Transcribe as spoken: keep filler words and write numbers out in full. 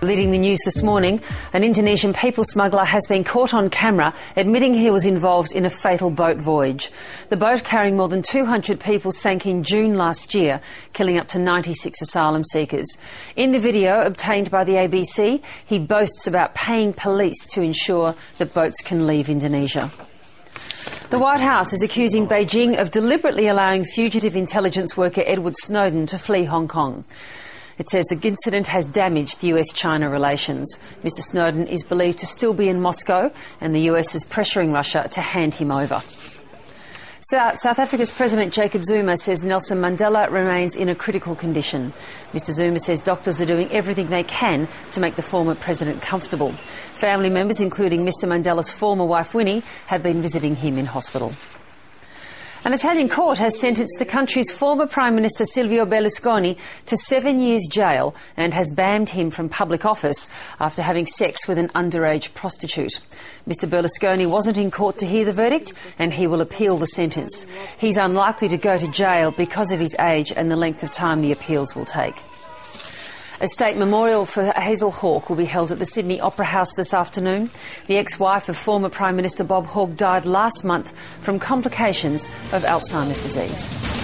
leading the news this morning. An Indonesian people smuggler has been caught on camera admitting he was involved in a fatal boat voyage. The boat carrying more than two hundred people sank in June last year, killing up to ninety-six asylum seekers. In the video obtained by the A B C, he boasts about paying police to ensure that boats can leave Indonesia. The White House is accusing Beijing of deliberately allowing fugitive intelligence worker Edward Snowden to flee Hong Kong. It says the incident has damaged U S China relations. Mister Snowden is believed to still be in Moscow, and the U S is pressuring Russia to hand him over. South, South Africa's President Jacob Zuma says Nelson Mandela remains in a critical condition. Mister Zuma says doctors are doing everything they can to make the former president comfortable. Family members, including Mister Mandela's former wife Winnie, have been visiting him in hospital. An Italian court has sentenced the country's former Prime Minister Silvio Berlusconi to seven years jail and has banned him from public office after having sex with an underage prostitute. Mister Berlusconi wasn't in court to hear the verdict, and he will appeal the sentence. He's unlikely to go to jail because of his age and the length of time the appeals will take. A state memorial for Hazel Hawke will be held at the Sydney Opera House this afternoon. The ex-wife of former Prime Minister Bob Hawke died last month from complications of Alzheimer's disease.